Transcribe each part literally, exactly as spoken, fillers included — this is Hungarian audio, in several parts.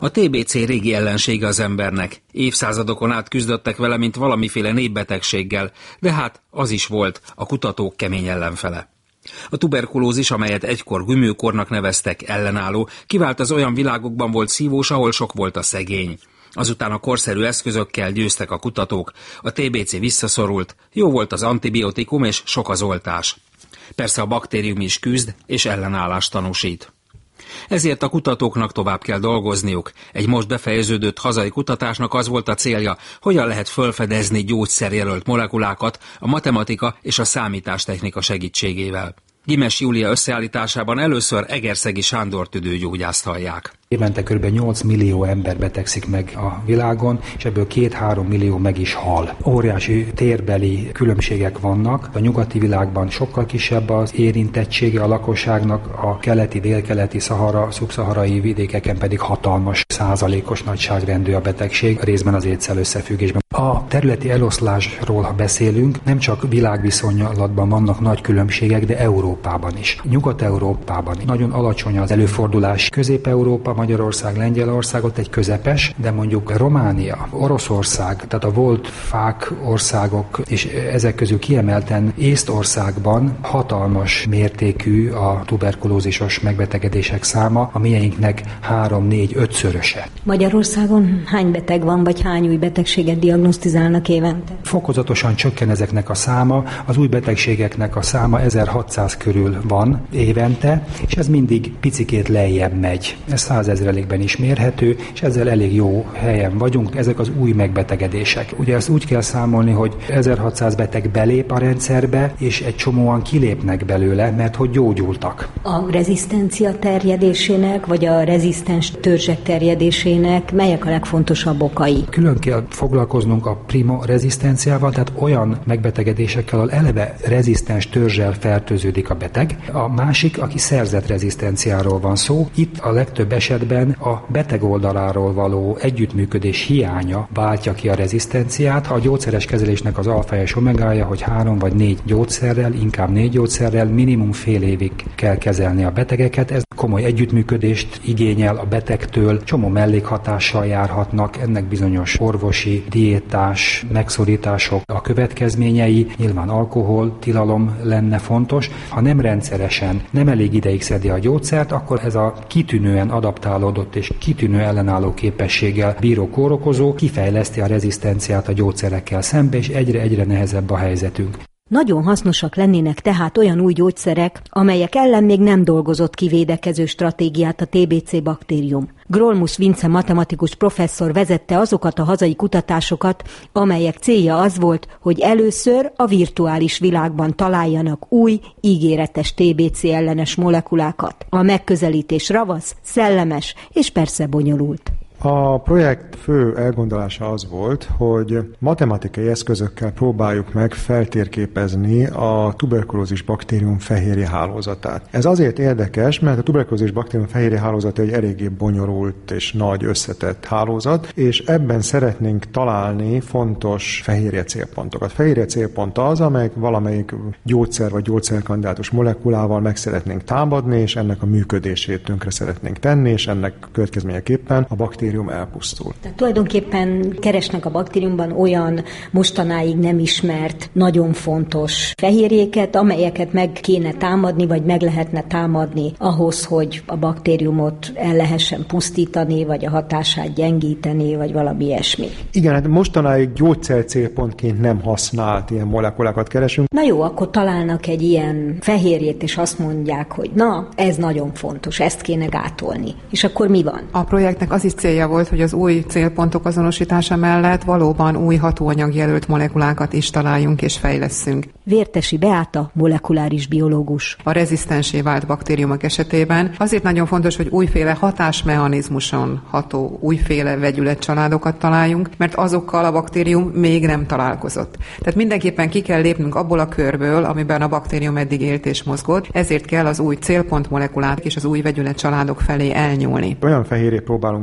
A té bé cé régi ellensége az embernek. Évszázadokon át küzdöttek vele, mint valamiféle népbetegséggel, de hát az is volt a kutatók kemény ellenfele. A tuberkulózis, amelyet egykor gümőkornak neveztek, ellenálló, kivált az olyan világokban volt szívós, ahol sok volt a szegény. Azután a korszerű eszközökkel győztek a kutatók, a té bé cé visszaszorult, jó volt az antibiotikum és sok az oltás. Persze a baktérium is küzd és ellenállást tanúsít. Ezért a kutatóknak tovább kell dolgozniuk. Egy most befejeződött hazai kutatásnak az volt a célja, hogyan lehet felfedezni gyógyszerjelölt molekulákat a matematika és a számítástechnika segítségével. Gimes Júlia összeállításában először Egerszegi Sándor tüdőgyógyászt hallják. Évente kb. nyolc millió ember betegszik meg a világon, és ebből két-három millió meg is hal. Óriási térbeli különbségek vannak. A nyugati világban sokkal kisebb az érintettsége a lakosságnak, a keleti, délkeleti, szahara, szubszaharai vidékeken pedig hatalmas százalékos nagyságrendű a betegség, részben az étszel összefüggésben. A területi eloszlásról, ha beszélünk, nem csak világviszonylatban vannak nagy különbségek, de Európában is. Nyugat-Európában nagyon alacsony az előfordulás. Közép-Európa, Magyarország, Lengyelország ott egy közepes, de mondjuk Románia, Oroszország, tehát a volt fák országok, és ezek közül kiemelten Észtországban hatalmas mértékű a tuberkulózisos megbetegedések száma, a mieinknek három-négy-ötszöröse. Magyarországon hány beteg van, vagy hány új betegséget diagnosztizálnak évente? Fokozatosan csökken ezeknek a száma, az új betegségeknek a száma ezerhatszáz körül van évente, és ez mindig picikét lejjebb megy. Ez százezrelékben is mérhető, és ezzel elég jó helyen vagyunk, ezek az új megbetegedések. Ugye ezt úgy kell számolni, hogy ezerhatszáz beteg belép a rendszerbe, és egy csomóan kilépnek belőle, mert hogy gyógyultak. A rezisztencia terjedésének, vagy a rezisztens törzsek terjedésének melyek a legfontosabb okai? Külön kell foglalkoznunk a prima rezisztenciával, tehát olyan megbetegedésekkel, ahol eleve rezisztens törzsel fertőződik a beteg. A másik, aki szerzett rezisztenciáról van szó. Itt a legtöbb esetben a beteg oldaláról való együttműködés hiánya váltja ki a rezisztenciát. A gyógyszeres kezelésnek az alfa és omegája, hogy három vagy négy gyógyszerrel, inkább négy gyógyszerrel minimum fél évig kell kezelni a betegeket. Ez komoly együttműködést igényel a betegtől, csomó mellékhatással járhatnak, ennek bizonyos orvosi, diétás, megszorítások a következményei, nyilván alkohol, tilalom lenne fontos. Ha nem rendszeresen, nem elég ideig szedi a gyógyszert, akkor ez a kitűnően adaptálódott és kitűnő ellenálló képességgel bíró kórokozó kifejleszti a rezisztenciát a gyógyszerekkel szembe, és egyre-egyre nehezebb a helyzetünk. Nagyon hasznosak lennének tehát olyan új gyógyszerek, amelyek ellen még nem dolgozott ki védekező stratégiát a té bé cé baktérium. Grolmus Vince matematikus professzor vezette azokat a hazai kutatásokat, amelyek célja az volt, hogy először a virtuális világban találjanak új, ígéretes té bé cé ellenes molekulákat. A megközelítés ravasz, szellemes és persze bonyolult. A projekt fő elgondolása az volt, hogy matematikai eszközökkel próbáljuk meg feltérképezni a tuberkulózis baktérium fehérje hálózatát. Ez azért érdekes, mert a tuberkulózis baktérium fehérje hálózata egy eléggé bonyolult és nagy összetett hálózat, és ebben szeretnénk találni fontos fehérje célpontokat. Fehérje célpont az, amely valamelyik gyógyszer vagy gyógyszerkandidátus molekulával meg szeretnénk támadni, és ennek a működését tönkre szeretnénk tenni, és ennek következményeképpen a baktérium elpusztul. Tehát tulajdonképpen keresnek a baktériumban olyan mostanáig nem ismert, nagyon fontos fehérjéket, amelyeket meg kéne támadni, vagy meg lehetne támadni ahhoz, hogy a baktériumot el lehessen pusztítani, vagy a hatását gyengíteni, vagy valami ilyesmi. Igen, hát mostanáig gyógyszer célpontként nem használt ilyen molekulákat keresünk. Na jó, akkor találnak egy ilyen fehérjét, és azt mondják, hogy na, ez nagyon fontos, ezt kéne gátolni. És akkor mi van? A projektnek az is célja volt, hogy az új célpontok azonosítása mellett valóban új hatóanyagjelölt molekulákat is találjunk és fejlesszünk. Vértesi Beáta, molekuláris biológus. A rezisztensé vált baktériumok esetében azért nagyon fontos, hogy újféle hatásmechanizmuson ható újféle vegyületcsaládokat találjunk, mert azokkal a baktérium még nem találkozott. Tehát mindenképpen ki kell lépnünk abból a körből, amiben a baktérium eddig élt és mozgott, ezért kell az új célpont molekulák és az új vegyületcsaládok felé elnyúlni. Olyan fehérjét próbálunk keresni,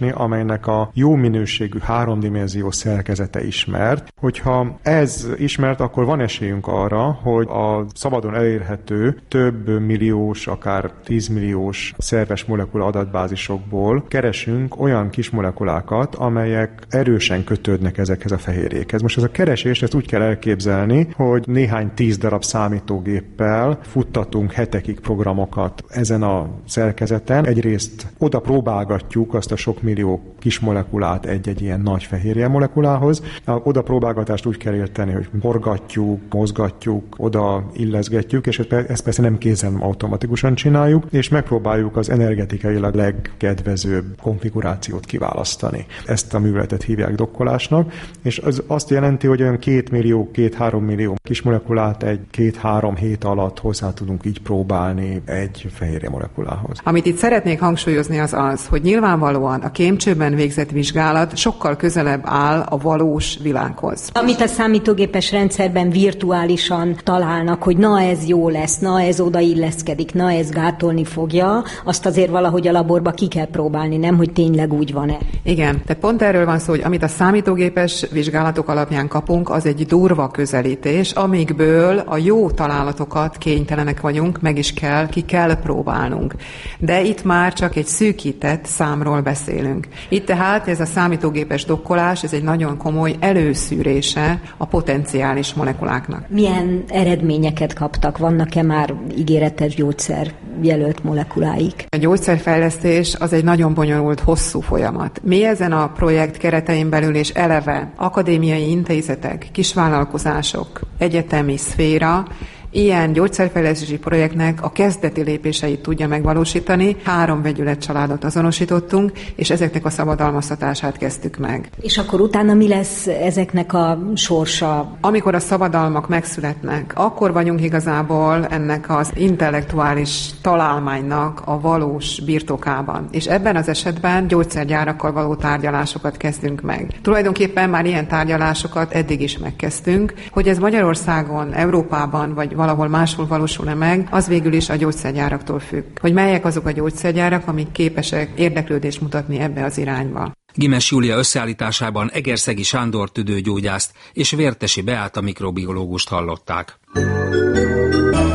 keresni, amelynek a jó minőségű háromdimenziós szerkezete ismert. Hogyha ez ismert, akkor van esélyünk arra, hogy a szabadon elérhető több milliós, akár tízmilliós szerves molekula adatbázisokból keresünk olyan kis molekulákat, amelyek erősen kötődnek ezekhez a fehérjékhez. Most ez a keresést ezt úgy kell elképzelni, hogy néhány tíz darab számítógéppel futtatunk hetekig programokat ezen a szerkezeten. Egyrészt oda próbálgatjuk azt a sok millió kis molekulát egy-egy ilyen nagy fehérje molekulához. A oda próbálgatást úgy kell érteni, hogy forgatjuk, mozgatjuk, oda illeszgetjük, és ezt persze nem kézen automatikusan csináljuk, és megpróbáljuk az energetikailag legkedvezőbb konfigurációt kiválasztani. Ezt a műveletet hívják dokkolásnak, és az azt jelenti, hogy olyan két millió, két-három millió kis molekulát egy két-három hét alatt hozzá tudunk így próbálni egy fehérje molekulához. Amit itt szeretnék hangsúlyozni az az, hogy nyilvánvalóan a kémcsőben végzett vizsgálat sokkal közelebb áll a valós világhoz. Amit a számítógépes rendszerben virtuálisan találnak, hogy na ez jó lesz, na ez odailleszkedik, na ez gátolni fogja, azt azért valahogy a laborba ki kell próbálni, nem, hogy tényleg úgy van-e. Igen, de pont erről van szó, hogy amit a számítógépes vizsgálatok alapján kapunk, az egy durva közelítés, amikből a jó találatokat kénytelenek vagyunk, meg is kell, ki kell próbálnunk. De itt már csak egy szűkített számról beszélünk. Itt tehát ez a számítógépes dokkolás, ez egy nagyon komoly előszűrése a potenciális molekuláknak. Milyen eredményeket kaptak? Vannak-e már ígéretes gyógyszer jelölt molekuláik? A gyógyszerfejlesztés az egy nagyon bonyolult, hosszú folyamat. Mi ezen a projekt keretein belül és eleve akadémiai intézetek, kisvállalkozások, egyetemi szféra ilyen gyógyszerfejlesztési projektnek a kezdeti lépéseit tudja megvalósítani. Három vegyületcsaládot azonosítottunk, és ezeknek a szabadalmaztatását kezdtük meg. És akkor utána mi lesz ezeknek a sorsa? Amikor a szabadalmak megszületnek, akkor vagyunk igazából ennek az intellektuális találmánynak a valós birtokában. És ebben az esetben gyógyszergyárakkal való tárgyalásokat kezdünk meg. Tulajdonképpen már ilyen tárgyalásokat eddig is megkezdtünk, hogy ez Magyarországon, Európában vagy valahol máshol valósul-e meg, az végül is a gyógyszergyáraktól függ. Hogy melyek azok a gyógyszergyárak, amik képesek érdeklődést mutatni ebbe az irányba. Gimes Júlia összeállításában Egerszegi Sándor tüdőgyógyászt és Vértesi Beáta mikrobiológust hallották.